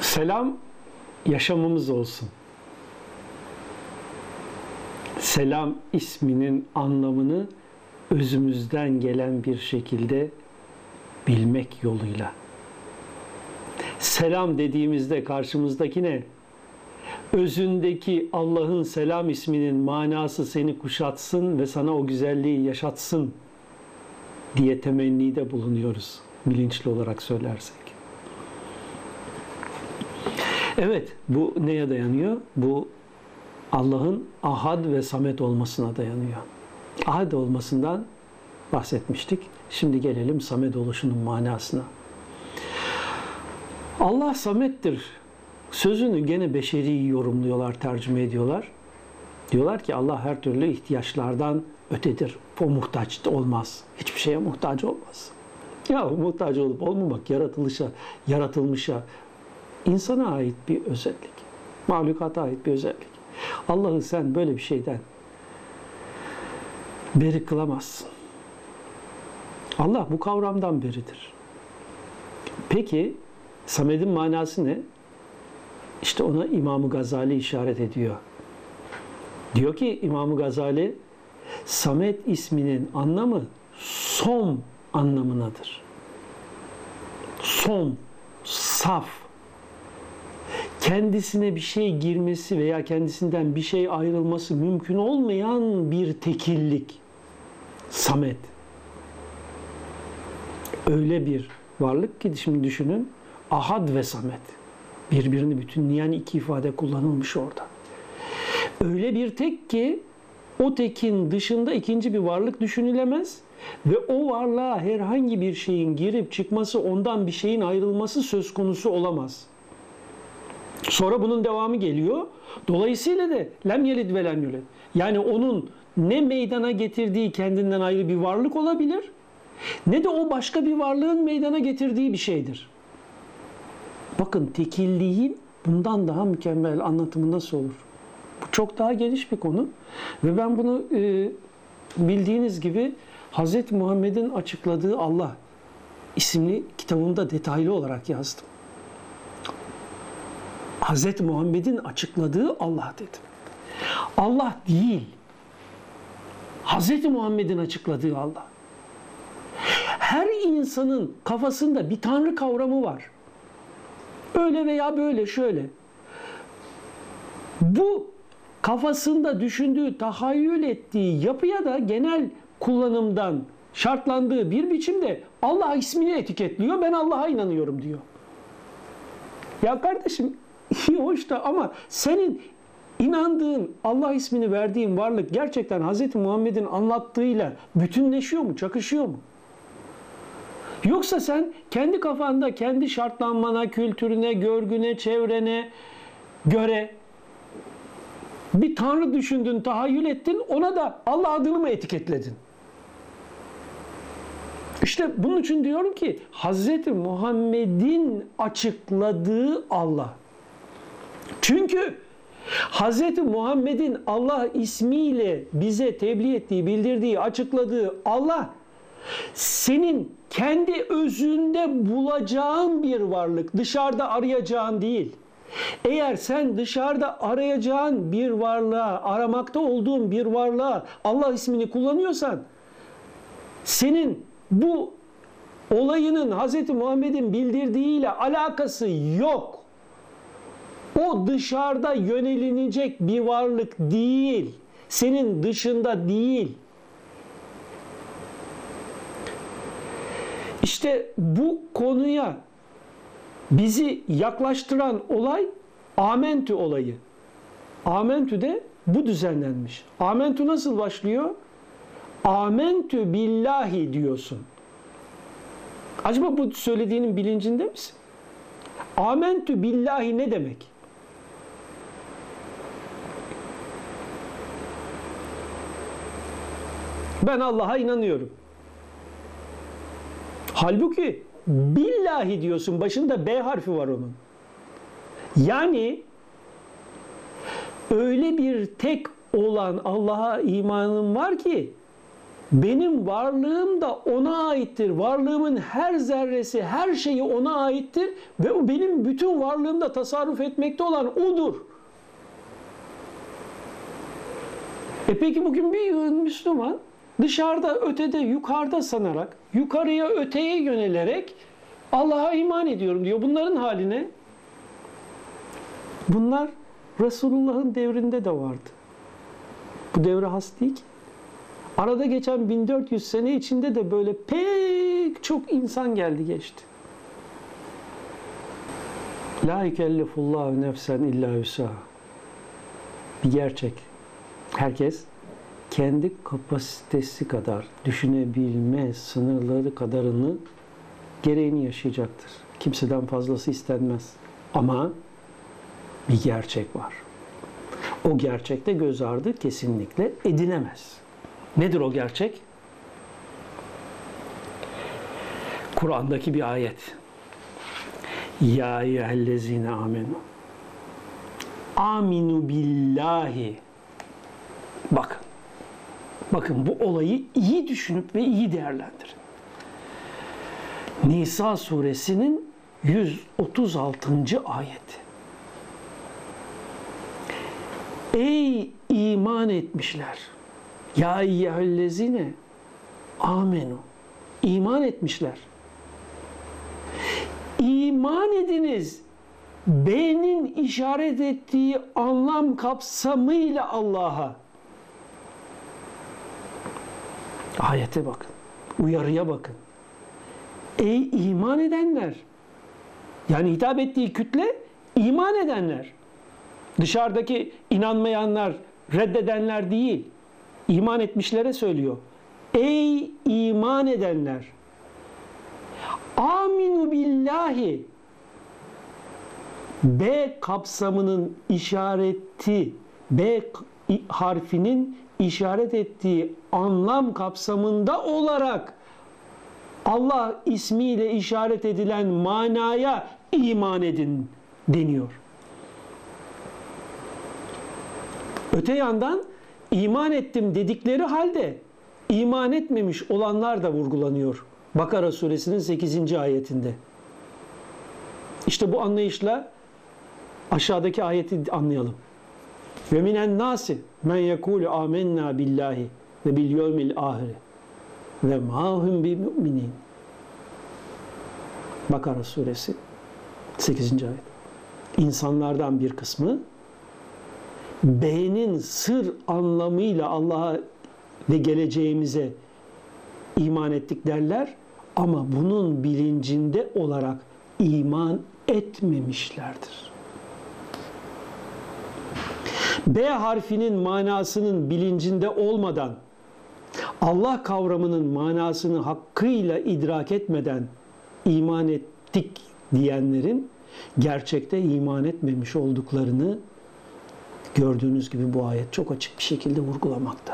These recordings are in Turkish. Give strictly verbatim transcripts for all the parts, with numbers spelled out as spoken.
Selam yaşamımız olsun. Selam isminin anlamını özümüzden gelen bir şekilde bilmek yoluyla. Selam dediğimizde karşımızdaki ne? Özündeki Allah'ın selam isminin manası seni kuşatsın ve sana o güzelliği yaşatsın diye temennide bulunuyoruz, bilinçli olarak söylersek. Evet, bu neye dayanıyor? Bu Allah'ın ahad ve samet olmasına dayanıyor. Ahad olmasından bahsetmiştik. Şimdi gelelim samet oluşunun manasına. Allah samettir sözünü gene beşeri yorumluyorlar, tercüme ediyorlar. Diyorlar ki Allah her türlü ihtiyaçlardan ötedir. O muhtaç olmaz. Hiçbir şeye muhtaç olmaz. Ya muhtaç olup olmamak yaratılışa, yaratılmışa, insana ait bir özellik. Mahlukata ait bir özellik. Allah'ı sen böyle bir şeyden beri kılamazsın. Allah bu kavramdan beridir. Peki Samed'in manası ne? İşte ona İmam-ı Gazali işaret ediyor. Diyor ki İmam-ı Gazali, Samed isminin anlamı som anlamınadır. Som, saf. Kendisine bir şey girmesi veya kendisinden bir şey ayrılması mümkün olmayan bir tekillik. Samet. Öyle bir varlık ki şimdi düşünün, ahad ve samet. Birbirini bütünleyen iki ifade kullanılmış orada. Öyle bir tek ki o tekin dışında ikinci bir varlık düşünülemez ve o varlığa herhangi bir şeyin girip çıkması, ondan bir şeyin ayrılması söz konusu olamaz. Sonra bunun devamı geliyor. Dolayısıyla da lem yelid ve lem yulad. Yani onun ne meydana getirdiği kendinden ayrı bir varlık olabilir, ne de o başka bir varlığın meydana getirdiği bir şeydir. Bakın tekilliğin bundan daha mükemmel anlatımı nasıl olur? Bu çok daha geniş bir konu ve ben bunu e, bildiğiniz gibi Hazreti Muhammed'in açıkladığı Allah isimli kitabımda detaylı olarak yazdım. Hazreti Muhammed'in açıkladığı Allah dedim. Allah değil, Hazreti Muhammed'in açıkladığı Allah. Her insanın kafasında bir tanrı kavramı var. Öyle veya böyle, şöyle. Bu kafasında düşündüğü, tahayyül ettiği yapıya da genel kullanımdan şartlandığı bir biçimde Allah ismini etiketliyor. Ben Allah'a inanıyorum diyor. Ya kardeşim, iyi hoş da ama senin inandığın, Allah ismini verdiğin varlık gerçekten Hz. Muhammed'in anlattığıyla bütünleşiyor mu, çakışıyor mu? Yoksa sen kendi kafanda, kendi şartlanmana, kültürüne, görgüne, çevrene göre bir tanrı düşündün, tahayyül ettin, ona da Allah adını mı etiketledin? İşte bunun için diyorum ki Hz. Muhammed'in açıkladığı Allah. Çünkü Hz. Muhammed'in Allah ismiyle bize tebliğ ettiği, bildirdiği, açıkladığı Allah senin kendi özünde bulacağın bir varlık, dışarıda arayacağın değil. Eğer sen dışarıda arayacağın bir varlığa, aramakta olduğun bir varlığa Allah ismini kullanıyorsan, senin bu olayının Hz. Muhammed'in bildirdiğiyle alakası yok. O dışarıda yönelilecek bir varlık değil. Senin dışında değil. İşte bu konuya bizi yaklaştıran olay Amentü olayı. Amentü de bu düzenlenmiş. Amentü nasıl başlıyor? Amentü billahi diyorsun. Acaba bu söylediğinin bilincinde misin? Amentü billahi ne demek? Ben Allah'a inanıyorum. Halbuki billahi diyorsun, başında B harfi var onun. Yani öyle bir tek olan Allah'a imanın var ki Benim varlığım da ona aittir. Varlığımın her zerresi, her şeyi ona aittir ve o benim bütün varlığımda tasarruf etmekte olan odur. E peki bugün bir Müslüman dışarıda, ötede, yukarıda sanarak, yukarıya, öteye yönelerek Allah'a iman ediyorum diyor. Bunların haline, bunlar Resulullah'ın devrinde de vardı. Bu devre has değil ki. Arada geçen bin dört yüz sene içinde de böyle pek çok insan geldi geçti. La yükellifullahu nefsen illa vüsaha. Bir gerçek. Herkes kendi kapasitesi kadar düşünebilme sınırları kadarını gereğini yaşayacaktır. Kimseden fazlası istenmez. Ama bir gerçek var. O gerçekte göz ardı kesinlikle edilemez. Nedir o gerçek? Kur'an'daki bir ayet. Ya eyyühellezine amenu. Aminu billahi. Bakın. Bakın bu olayı iyi düşünüp ve iyi değerlendirin. Nisa suresinin yüz otuz altıncı ayeti. Ey iman etmişler. Ya eyyühellezine amenu. İman etmişler. İman ediniz. B'nin işaret ettiği anlam kapsamıyla Allah'a. Ayete bakın. Uyarıya bakın. Ey iman edenler. Yani hitap ettiği kütle iman edenler. Dışarıdaki inanmayanlar, reddedenler değil. İman etmişlere söylüyor. Ey iman edenler. Aminu billahi. B kapsamının işareti, B harfinin işaret ettiği anlam kapsamında olarak Allah ismiyle işaret edilen manaya iman edin deniyor. Öte yandan iman ettim dedikleri halde iman etmemiş olanlar da vurgulanıyor. Bakara suresinin sekizinci ayetinde. İşte bu anlayışla aşağıdaki ayeti anlayalım. Ve minen nasi men yekulu amennâ billahi ve bil yevmil ahire ve mâ hum bi mu'minin. Bakara suresi sekizinci ayet. İnsanlardan bir kısmı B'nin sır anlamıyla Allah'a ve geleceğimize iman ettik derler ama bunun bilincinde olarak iman etmemişlerdir. B harfinin manasının bilincinde olmadan, Allah kavramının manasını hakkıyla idrak etmeden iman ettik diyenlerin gerçekte iman etmemiş olduklarını gördüğünüz gibi bu ayet çok açık bir şekilde vurgulamakta.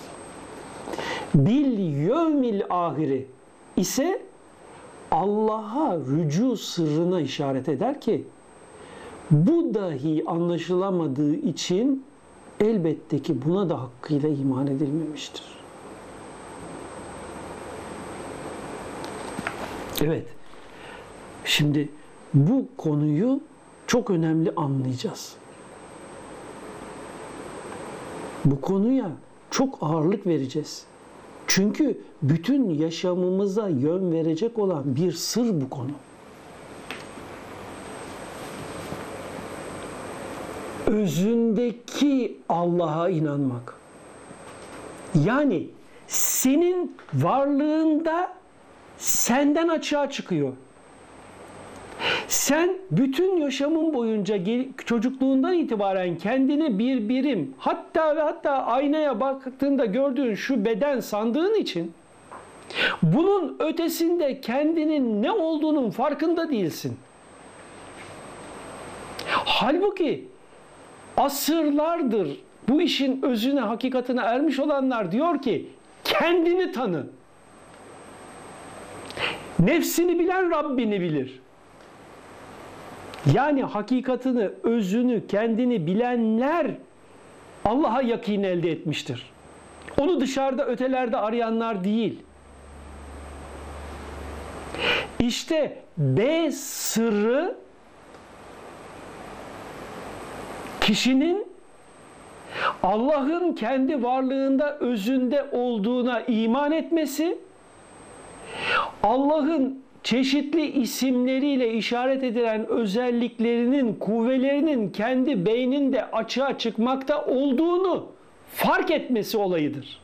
Bil yevmil ahiri ise Allah'a rücu sırrına işaret eder ki bu dahi anlaşılamadığı için elbette ki buna da hakkıyla iman edilmemiştir. Evet. Şimdi bu konuyu çok önemli anlayacağız. Bu konuya çok ağırlık vereceğiz. Çünkü bütün yaşamımıza yön verecek olan bir sır bu konu. Özündeki Allah'a inanmak. Yani senin varlığında senden açığa çıkıyor. Sen bütün yaşamın boyunca çocukluğundan itibaren kendini bir birim, hatta ve hatta aynaya baktığında gördüğün şu beden sandığın için bunun ötesinde kendinin ne olduğunun farkında değilsin. Halbuki asırlardır bu işin özüne, hakikatine ermiş olanlar diyor ki kendini tanı. Nefsini bilen Rabbini bilir. Yani hakikatini, özünü, kendini bilenler Allah'a yakin elde etmiştir. Onu dışarıda, ötelerde arayanlar değil. İşte B sırrı kişinin Allah'ın kendi varlığında, özünde olduğuna iman etmesi, Allah'ın çeşitli isimleriyle işaret edilen özelliklerinin, kuvvelerinin kendi beyninde açığa çıkmakta olduğunu fark etmesi olayıdır.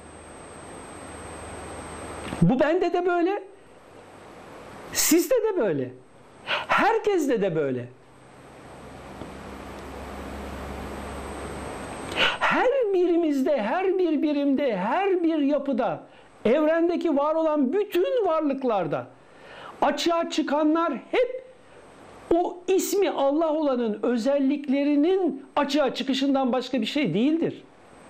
Bu bende de böyle, sizde de böyle, herkeste de böyle. Her birimizde, her bir birimde, her bir yapıda, evrendeki var olan bütün varlıklarda açığa çıkanlar hep o ismi Allah olanın özelliklerinin açığa çıkışından başka bir şey değildir.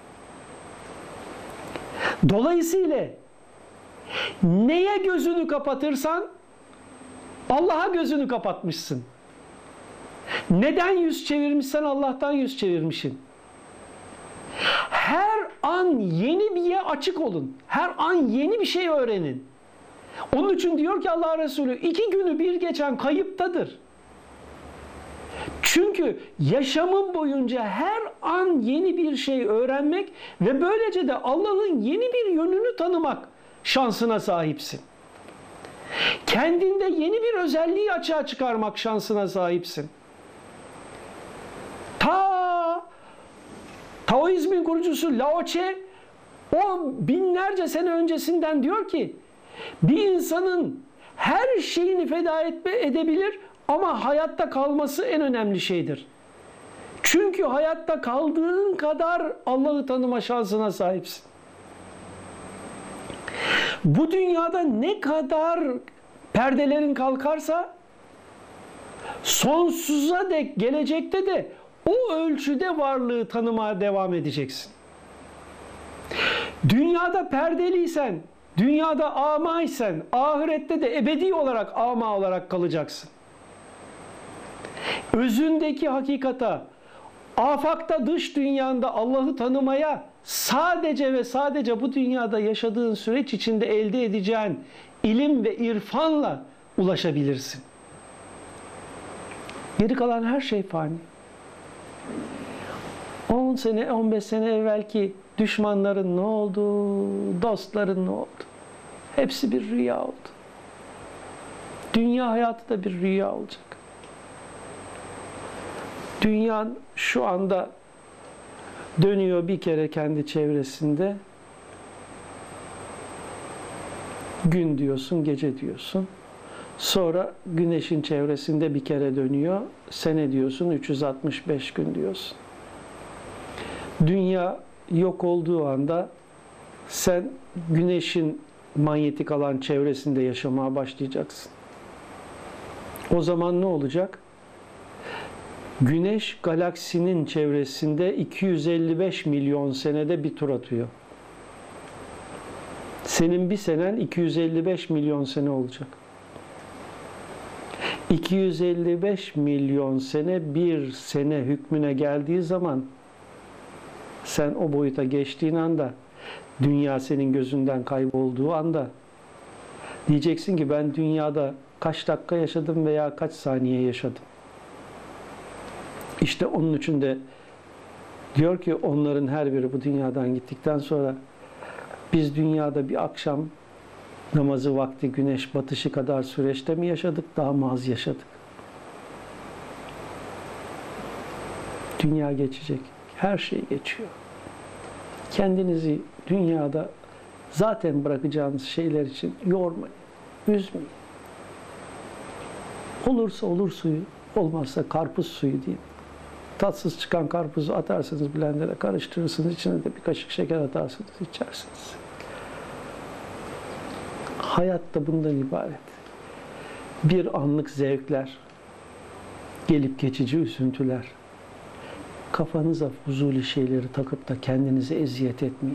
Dolayısıyla neye gözünü kapatırsan Allah'a gözünü kapatmışsın. Neden yüz çevirmişsen Allah'tan yüz çevirmişsin. Her an yeni bir yere açık olun. Her an yeni bir şey öğrenin. Onun için diyor ki Allah Resulü, iki günü bir geçen kayıptadır. Çünkü yaşamın boyunca her an yeni bir şey öğrenmek ve böylece de Allah'ın yeni bir yönünü tanımak şansına sahipsin. Kendinde yeni bir özelliği açığa çıkarmak şansına sahipsin. Ta Taoizmin kurucusu Lao Tse o binlerce sene öncesinden diyor ki bir insanın her şeyini feda etme, edebilir ama hayatta kalması en önemli şeydir. Çünkü hayatta kaldığın kadar Allah'ı tanıma şansına sahipsin. Bu dünyada ne kadar perdelerin kalkarsa sonsuza dek gelecekte de o ölçüde varlığı tanımaya devam edeceksin. Dünyada perdeliysen, dünyada amaysen, ahirette de ebedi olarak ama olarak kalacaksın. Özündeki hakikata, afakta dış dünyanda Allah'ı tanımaya sadece ve sadece bu dünyada yaşadığın süreç içinde elde edeceğin ilim ve irfanla ulaşabilirsin. Geri kalan her şey fani. on sene, on beş sene evvelki düşmanların ne oldu, dostların ne oldu? Hepsi bir rüya oldu. Dünya hayatı da bir rüya olacak. Dünya şu anda dönüyor bir kere kendi çevresinde. Gün diyorsun, gece diyorsun. Sonra güneşin çevresinde bir kere dönüyor. Sene diyorsun, üç yüz altmış beş gün diyorsun. Dünya yok olduğu anda sen güneşin manyetik alan çevresinde yaşamaya başlayacaksın. O zaman ne olacak? Güneş galaksinin çevresinde iki yüz elli beş milyon senede bir tur atıyor. Senin bir senen iki yüz elli beş milyon sene olacak. iki yüz elli beş milyon sene bir sene hükmüne geldiği zaman sen o boyuta geçtiğin anda, dünya senin gözünden kaybolduğu anda diyeceksin ki ben dünyada kaç dakika yaşadım veya kaç saniye yaşadım. İşte onun için de diyor ki onların her biri bu dünyadan gittikten sonra biz dünyada bir akşam namazı vakti güneş batışı kadar süreçte mi yaşadık, daha mı az yaşadık? Dünya geçecek. Her şey geçiyor. Kendinizi dünyada zaten bırakacağınız şeyler için yormayın, üzmeyin. Olursa olur suyu, olmazsa karpuz suyu deyin. Tatsız çıkan karpuzu atarsınız blender'a, karıştırırsınız, içine de bir kaşık şeker atarsınız, içersiniz. Hayat da bundan ibaret. Bir anlık zevkler, gelip geçici üzüntüler. Kafanıza fuzuli şeyleri takıp da kendinize eziyet etmeyin.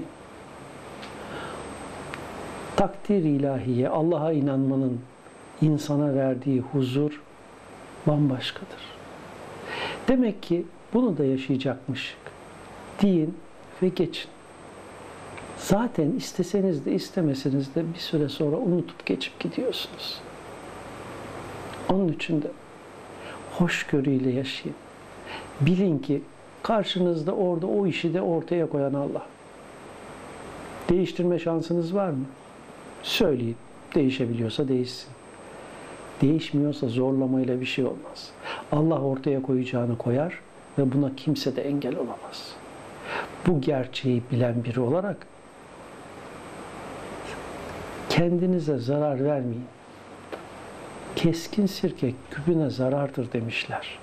Takdir ilahiye, Allah'a inanmanın insana verdiği huzur bambaşkadır. Demek ki bunu da yaşayacakmış deyin ve geçin. zaten isteseniz de istemeseniz de bir süre sonra unutup geçip gidiyorsunuz. Onun için de hoşgörüyle yaşayın. Bilin ki karşınızda orada o işi de ortaya koyan Allah. Değiştirme şansınız var mı? Söyleyin. Değişebiliyorsa değişsin. Değişmiyorsa zorlamayla bir şey olmaz. Allah ortaya koyacağını koyar ve buna kimse de engel olamaz. Bu gerçeği bilen biri olarak kendinize zarar vermeyin. Keskin sirke küpüne zarardır demişler.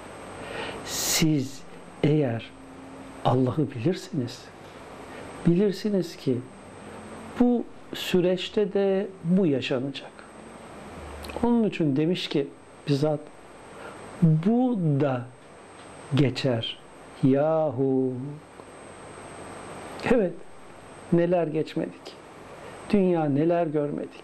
Siz eğer Allah'ı bilirsiniz, bilirsiniz ki bu süreçte de bu yaşanacak. Onun için demiş ki bizzat bu da geçer. Yahu. Evet, neler geçmedik. Dünya neler görmedik.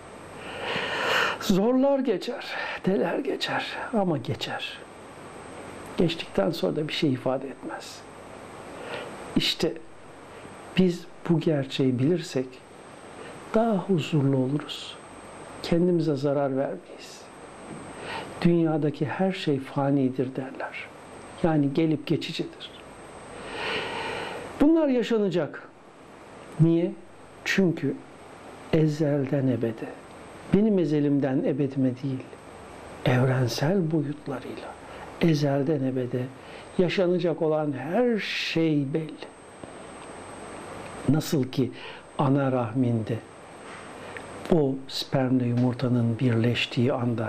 Zorlar geçer, neler geçer ama geçer. Geçtikten sonra da bir şey ifade etmez. İşte biz bu gerçeği bilirsek daha huzurlu oluruz. Kendimize zarar vermeyiz. Dünyadaki her şey fanidir derler. Yani gelip geçicidir. Bunlar yaşanacak. Niye? Çünkü ezelden ebede, benim ezelimden ebedime değil, evrensel boyutlarıyla ezelden ebede yaşanacak olan her şey belli. Nasıl ki ana rahminde o spermle yumurtanın birleştiği anda,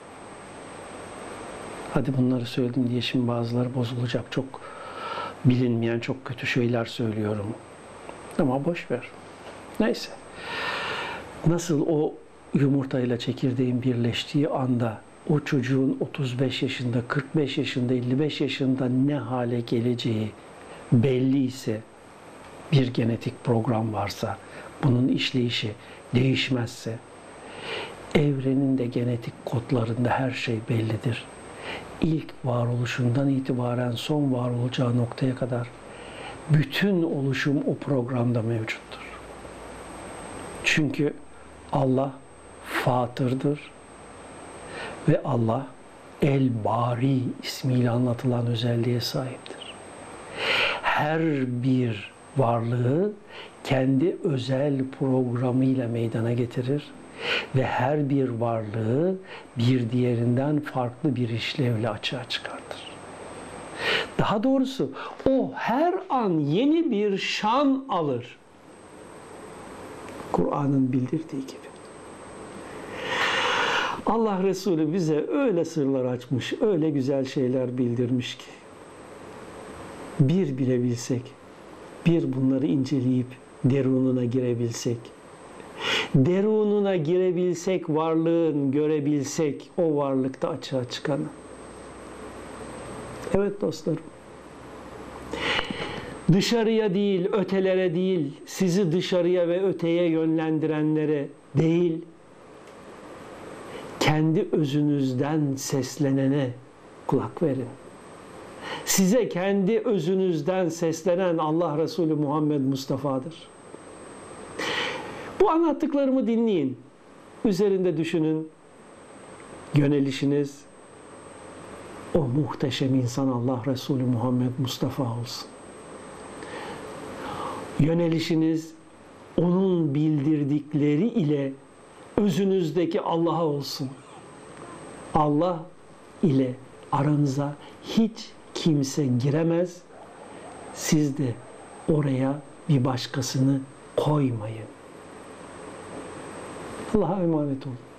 hadi bunları söyledim diye şimdi bazıları bozulacak, çok bilinmeyen çok kötü şeyler söylüyorum. Ama boş ver. Neyse. Nasıl o yumurtayla çekirdeğin birleştiği anda o çocuğun otuz beş yaşında, kırk beş yaşında, elli beş yaşında ne hale geleceği belli ise, bir genetik program varsa, bunun işleyişi değişmezse, evrenin de genetik kodlarında her şey bellidir. İlk varoluşundan itibaren son var olacağı noktaya kadar bütün oluşum o programda mevcuttur. Çünkü Allah Fatır'dır ve Allah El-Bari ismiyle anlatılan özelliğe sahiptir. Her bir varlığı kendi özel programıyla meydana getirir ve her bir varlığı bir diğerinden farklı bir işlevle açığa çıkartır. Daha doğrusu o her an yeni bir şan alır. Kur'an'ın bildirdiği gibi. Allah Resulü bize öyle sırlar açmış, öyle güzel şeyler bildirmiş ki bir bilebilsek, bir bunları inceleyip derununa girebilsek, derununa girebilsek, varlığın görebilsek, o varlıkta açığa çıkanı. Evet dostlarım, dışarıya değil, ötelere değil, sizi dışarıya ve öteye yönlendirenlere değil, kendi özünüzden seslenene kulak verin. Size kendi özünüzden seslenen Allah Resulü Muhammed Mustafa'dır. Bu anlattıklarımı dinleyin. Üzerinde düşünün. Yönelişiniz o muhteşem insan Allah Resulü Muhammed Mustafa olsun. Yönelişiniz onun bildirdikleri ile özünüzdeki Allah'a olsun. Allah ile aranıza hiç kimse giremez. Siz de oraya bir başkasını koymayın. Allah'a emanet olun.